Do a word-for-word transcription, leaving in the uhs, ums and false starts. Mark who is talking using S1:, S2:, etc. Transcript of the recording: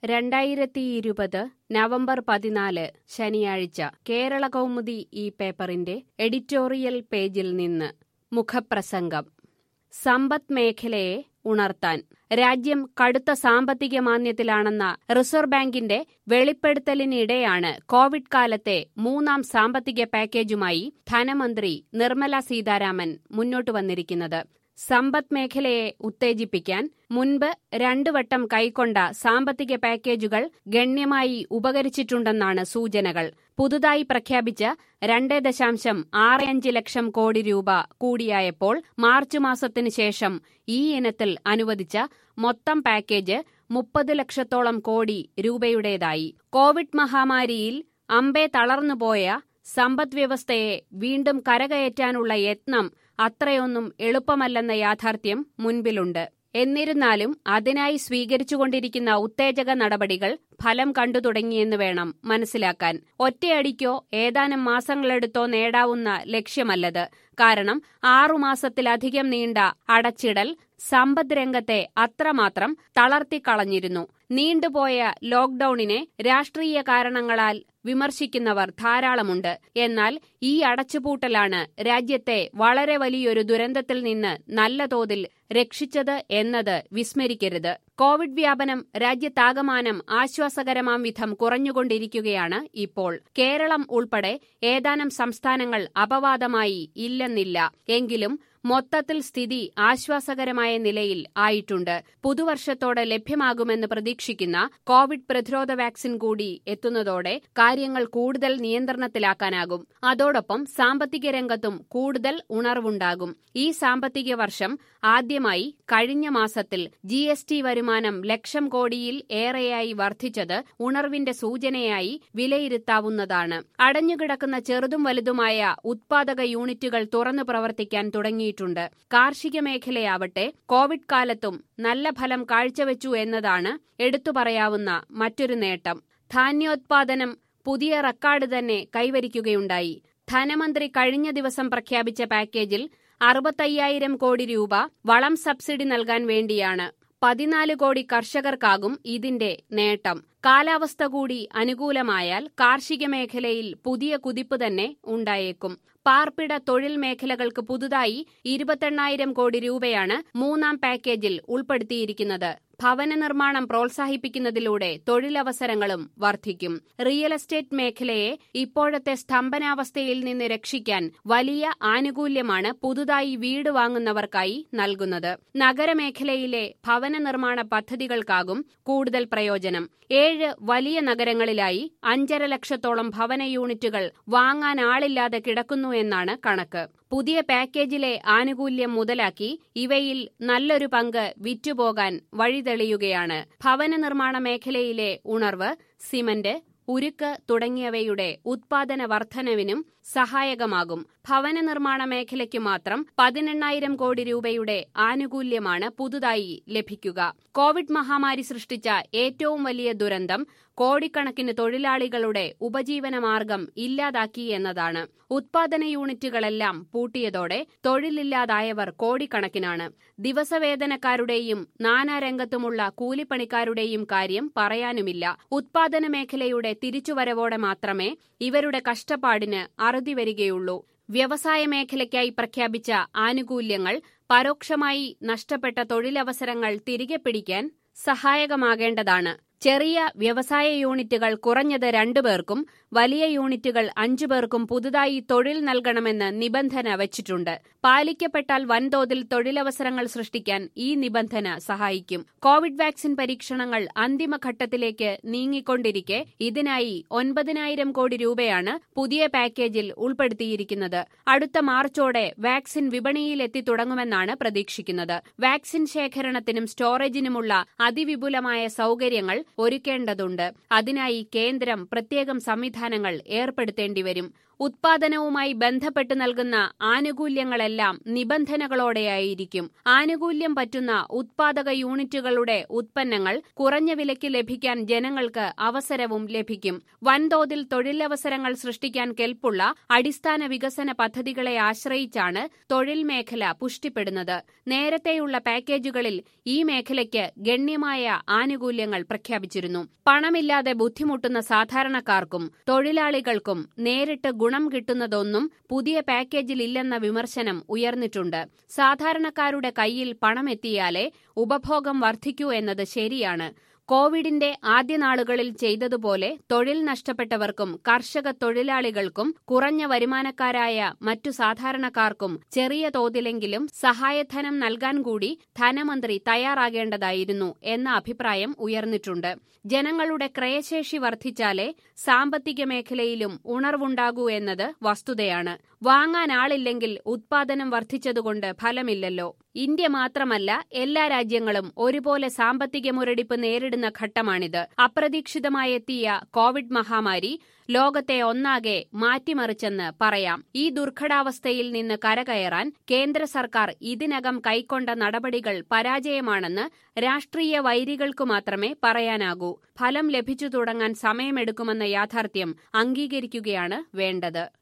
S1: രണ്ടായിരത്തി ഇരുപത് നവംബർ പതിനാല് ശനിയാഴ്ച കേരള കൗമുദി ഈ പേപ്പറിന്റെ എഡിറ്റോറിയൽ പേജിൽ നിന്ന് മുഖപ്രസംഗം. സമ്പദ് മേഖലയെ ഉണർത്താൻ രാജ്യം കടുത്ത സാമ്പത്തിക മാന്ദ്യത്തിലാണെന്ന റിസർവ് ബാങ്കിന്റെ വെളിപ്പെടുത്തലിനിടെയാണ് കോവിഡ് കാലത്തെ മൂന്നാം സാമ്പത്തിക പാക്കേജുമായി ധനമന്ത്രി നിർമ്മല സീതാരാമൻ മുന്നോട്ടു വന്നിരിക്കുന്നത്. സമ്പദ് മേഖലയെ ഉത്തേജിപ്പിക്കാൻ മുൻപ് രണ്ടു വട്ടം കൈക്കൊണ്ട സാമ്പത്തിക പാക്കേജുകൾ ഗണ്യമായി ഉപകരിച്ചിട്ടുണ്ടെന്നാണ് സൂചനകൾ. പുതുതായി പ്രഖ്യാപിച്ച രണ്ട് ദശാംശം ആറ് അഞ്ച് ലക്ഷം കോടി രൂപ കൂടിയായപ്പോൾ മാർച്ച് മാസത്തിനു ശേഷം ഈ ഇനത്തിൽ അനുവദിച്ച മൊത്തം പാക്കേജ് മുപ്പത് ലക്ഷത്തോളം കോടി രൂപയുടേതായി. കോവിഡ് മഹാമാരിയിൽ അമ്പേ തളർന്നുപോയ സമ്പദ്വ്യവസ്ഥയെ വീണ്ടും കരകയറ്റാനുള്ള യത്നം അത്രയൊന്നും എളുപ്പമല്ലെന്ന യാഥാർത്ഥ്യം മുൻപിലുണ്ട്. എന്നിരുന്നാലും അതിനായി സ്വീകരിച്ചുകൊണ്ടിരിക്കുന്ന ഉത്തേജക നടപടികൾ ഫലം കണ്ടു തുടങ്ങിയെന്ന് വേണം മനസ്സിലാക്കാൻ. ഒറ്റയടിക്കോ ഏതാനും മാസങ്ങളെടുത്തോ നേടാവുന്ന ലക്ഷ്യമല്ലത്. കാരണം ആറുമാസത്തിലധികം നീണ്ട അടച്ചിടൽ സമ്പദ് രംഗത്തെ അത്രമാത്രം തളർത്തിക്കളഞ്ഞിരുന്നു. നീണ്ടുപോയ ലോക്ഡൌണിനെ രാഷ്ട്രീയ കാരണങ്ങളാൽ വിമർശിക്കുന്നവർ ധാരാളമുണ്ട്. എന്നാൽ ഈ അടച്ചുപൂട്ടലാണ് രാജ്യത്തെ വളരെ വലിയൊരു ദുരന്തത്തിൽ നിന്ന് നല്ല തോതിൽ രക്ഷിച്ചത് എന്നത് വിസ്മരിക്കരുത്. കോവിഡ് വ്യാപനം രാജ്യത്താകമാനം ആശ്വാസകരമാം വിധം കുറഞ്ഞുകൊണ്ടിരിക്കുകയാണ് ഇപ്പോൾ. കേരളം ഉൾപ്പെടെ ഏതാനും സംസ്ഥാനങ്ങൾ അപവാദമായി ഇല്ലെന്നില്ല. എങ്കിലും മൊത്തത്തിൽ സ്ഥിതി ആശ്വാസകരമായ നിലയിൽ ആയിട്ടുണ്ട്. പുതുവർഷത്തോടെ ലഭ്യമാകുമെന്ന് പ്രതീക്ഷിക്കുന്ന കോവിഡ് പ്രതിരോധ വാക്സിൻ കൂടി എത്തുന്നതോടെ കാര്യങ്ങൾ കൂടുതൽ നിയന്ത്രണത്തിലാക്കാനാകും. അതോടൊപ്പം സാമ്പത്തിക രംഗത്തും കൂടുതൽ ഉണർവുണ്ടാകും. ഈ സാമ്പത്തിക വർഷം ആദ്യമായി കഴിഞ്ഞ മാസത്തിൽ ജി എസ് ടി വരുമാനം ലക്ഷം കോടിയിൽ ഏറെയായി വർദ്ധിച്ചത് ഉണർവിന്റെ സൂചനയായി വിലയിരുത്താവുന്നതാണ്. അടഞ്ഞുകിടക്കുന്ന ചെറുതും വലുതുമായ ഉത്പാദക യൂണിറ്റുകൾ തുറന്നു പ്രവർത്തിക്കാൻ തുടങ്ങി. കാർഷിക മേഖലയാവട്ടെ കോവിഡ് കാലത്തും നല്ല ഫലം കാഴ്ചവെച്ചു എന്നതാണ് എടുത്തു പറയാവുന്ന മറ്റൊരു നേട്ടം. ധാന്യോത്പാദനം പുതിയ റെക്കോർഡ് തന്നെ കൈവരിക്കുകയുണ്ടായി. ധനമന്ത്രി കഴിഞ്ഞ ദിവസം പ്രഖ്യാപിച്ച പാക്കേജിൽ അറുപത്തയ്യായിരം കോടി രൂപ വളം സബ്സിഡി നൽകാൻ വേണ്ടിയാണ്. പതിനാല് കോടി കർഷകർക്കാകും ഇതിന്റെ നേട്ടം. കാലാവസ്ഥ കൂടി അനുകൂലമായാൽ കാർഷിക മേഖലയിൽ പുതിയ കുതിപ്പ് തന്നെ ഉണ്ടായേക്കും. പാർപ്പിട തൊഴിൽ മേഖലകൾക്ക് പുതുതായി ഇരുപത്തെണ്ണായിരം കോടി രൂപയാണ് മൂന്നാം പാക്കേജിൽ ഉൾപ്പെടുത്തിയിരിക്കുന്നത്. ഭവന നിർമ്മാണം പ്രോത്സാഹിപ്പിക്കുന്നതിലൂടെ തൊഴിലവസരങ്ങളും വർദ്ധിക്കും. റിയൽ എസ്റ്റേറ്റ് മേഖലയെ ഇപ്പോഴത്തെ സ്തംഭനാവസ്ഥയിൽ നിന്ന് രക്ഷിക്കാൻ വലിയ ആനുകൂല്യമാണ് പുതുതായി വീട് വാങ്ങുന്നവർക്കായി നൽകുന്നത്. നഗരമേഖലയിലെ ഭവന നിർമ്മാണ പദ്ധതികൾക്കാകും കൂടുതൽ പ്രയോജനം. ഏഴ് വലിയ നഗരങ്ങളിലായി അഞ്ചര ലക്ഷത്തോളം ഭവന യൂണിറ്റുകൾ വാങ്ങാൻ ആളില്ലാതെ കിടക്കുന്നു എന്നാണ് കണക്ക്. പുതിയ പാക്കേജിലെ ആനുകൂല്യം മുതലാക്കി ഇവയിൽ നല്ലൊരു പങ്ക് വിറ്റുപോകാൻ വഴിതെളിയുകയാണ്. ഭവന നിർമ്മാണ മേഖലയിലെ ഉണർവ് സിമന്റ്, ഉരുക്ക് തുടങ്ങിയവയുടെ ഉത്പാദന വർധനവിനും സഹായകമാകും. ഭവന നിർമ്മാണ മേഖലയ്ക്ക് മാത്രം പതിനെണ്ണായിരം കോടി രൂപയുടെ ആനുകൂല്യമാണ് പുതുതായി ലഭിക്കുക. കോവിഡ് മഹാമാരി സൃഷ്ടിച്ച ഏറ്റവും വലിയ ദുരന്തം കോടിക്കണക്കിന് തൊഴിലാളികളുടെ ഉപജീവനമാർഗം ഇല്ലാതാക്കി എന്നതാണ്. ഉത്പാദന യൂണിറ്റുകളെല്ലാം പൂട്ടിയതോടെ തൊഴിലില്ലാതായവർ കോടിക്കണക്കിനാണ്. ദിവസവേതനക്കാരുടെയും നാനാരംഗത്തുമുള്ള കൂലിപ്പണിക്കാരുടെയും കാര്യം പറയാനുമില്ല. ഉത്പാദന മേഖലയുടെ തിരിച്ചുവരവോടെ മാത്രമേ ഇവരുടെ കഷ്ടപ്പാടിന് അറുതി വരികയുള്ളൂ. വ്യവസായ മേഖലയ്ക്കായി പ്രഖ്യാപിച്ച ആനുകൂല്യങ്ങൾ പരോക്ഷമായി നഷ്ടപ്പെട്ട തൊഴിലവസരങ്ങൾ തിരികെ പിടിക്കാൻ സഹായകമാകേണ്ടതാണ്. ചെറിയ വ്യവസായ യൂണിറ്റുകൾ കുറഞ്ഞത് രണ്ടുപേർക്കും വലിയ യൂണിറ്റുകൾ അഞ്ചു പേർക്കും പുതുതായി തൊഴിൽ നൽകണമെന്ന് നിബന്ധന വച്ചിട്ടുണ്ട്. പാലിക്കപ്പെട്ടാൽ വൻതോതിൽ തൊഴിലവസരങ്ങൾ സൃഷ്ടിക്കാൻ ഈ നിബന്ധന സഹായിക്കും. കോവിഡ് വാക്സിൻ പരീക്ഷണങ്ങൾ അന്തിമഘട്ടത്തിലേക്ക് നീങ്ങിക്കൊണ്ടിരിക്കെ ഇതിനായി ഒൻപതിനായിരം കോടി രൂപയാണ് പുതിയ പാക്കേജിൽ ഉൾപ്പെടുത്തിയിരിക്കുന്നത്. അടുത്ത മാർച്ചോടെ വാക്സിൻ വിപണിയിലെത്തി തുടങ്ങുമെന്നാണ് പ്രതീക്ഷിക്കുന്നത്. വാക്സിൻ ശേഖരണത്തിനും സ്റ്റോറേജിനുമുള്ള അതിവിപുലമായ സൗകര്യങ്ങൾ ഒരുക്കേണ്ടതുണ്ട്. അതിനായി കേന്ദ്രം പ്രത്യേകം സംവിധാനങ്ങൾ ഏർപ്പെടുത്തേണ്ടിവരും. ഉത്പാദനവുമായി ബന്ധപ്പെട്ട് നൽകുന്ന ആനുകൂല്യങ്ങളെല്ലാം നിബന്ധനകളോടെയായിരിക്കും. ആനുകൂല്യം പറ്റുന്ന ഉത്പാദക യൂണിറ്റുകളുടെ ഉത്പന്നങ്ങൾ കുറഞ്ഞ വിലയ്ക്ക് ലഭിക്കാൻ ജനങ്ങൾക്ക് അവസരവും ലഭിക്കും. വൻതോതിൽ തൊഴിലവസരങ്ങൾ സൃഷ്ടിക്കാൻ കെൽപ്പുള്ള അടിസ്ഥാന വികസന പദ്ധതികളെ ആശ്രയിച്ചാണ് തൊഴിൽ മേഖല പുഷ്ടിപ്പെടുന്നത്. നേരത്തെയുള്ള പാക്കേജുകളിൽ ഈ മേഖലയ്ക്ക് ഗണ്യമായ ആനുകൂല്യങ്ങൾ പ്രഖ്യാപിച്ചിരുന്നു. പണമില്ലാതെ ബുദ്ധിമുട്ടുന്ന സാധാരണക്കാർക്കും തൊഴിലാളികൾക്കും നേരിട്ട് ഗുണം കിട്ടുന്നതൊന്നും പുതിയ പാക്കേജിലില്ലെന്ന വിമർശനം ഉയർന്നിട്ടുണ്ട്. സാധാരണക്കാരുടെ കയ്യിൽ പണമെത്തിയാലേ ഉപഭോഗം വർദ്ധിക്കൂ എന്നത് ശരിയാണ്. കോവിഡിന്റെ ആദ്യ നാളുകളിൽ ചെയ്തതുപോലെ തൊഴിൽ നഷ്ടപ്പെട്ടവർക്കും കർഷക തൊഴിലാളികൾക്കും കുറഞ്ഞ വരുമാനക്കാരായ മറ്റു സാധാരണക്കാർക്കും ചെറിയ തോതിലെങ്കിലും സഹായധനം നൽകാൻ കൂടി ധനമന്ത്രി തയ്യാറാകേണ്ടതായിരുന്നു എന്ന അഭിപ്രായം ഉയർന്നിട്ടുണ്ട്. ജനങ്ങളുടെ ക്രയശേഷി വർദ്ധിച്ചാലേ സാമ്പത്തിക മേഖലയിലും ഉണർവുണ്ടാകൂ എന്നത് വസ്തുതയാണ്. വാങ്ങാൻ ആളില്ലെങ്കിൽ ഉത്പാദനം വർദ്ധിച്ചതുകൊണ്ട് ഫലമില്ലല്ലോ. ഇന്ത്യ മാത്രമല്ല, എല്ലാ രാജ്യങ്ങളും ഒരുപോലെ സാമ്പത്തിക മുരടിപ്പ് നേരിടുന്ന ഘട്ടമാണിത്. അപ്രതീക്ഷിതമായെത്തിയ കോവിഡ് മഹാമാരി ലോകത്തെ ഒന്നാകെ മാറ്റിമറിച്ചെന്ന് പറയാം. ഈ ദുർഘടാവസ്ഥയിൽ നിന്ന് കരകയറാൻ കേന്ദ്ര സർക്കാർ ഇതിനകം കൈക്കൊണ്ട നടപടികൾ പരാജയമാണെന്ന് രാഷ്ട്രീയ വൈരികൾക്കു മാത്രമേ പറയാനാകൂ. ഫലം ലഭിച്ചു തുടങ്ങാൻ സമയമെടുക്കുമെന്ന യാഥാർത്ഥ്യം അംഗീകരിക്കുകയാണ് വേണ്ടത്.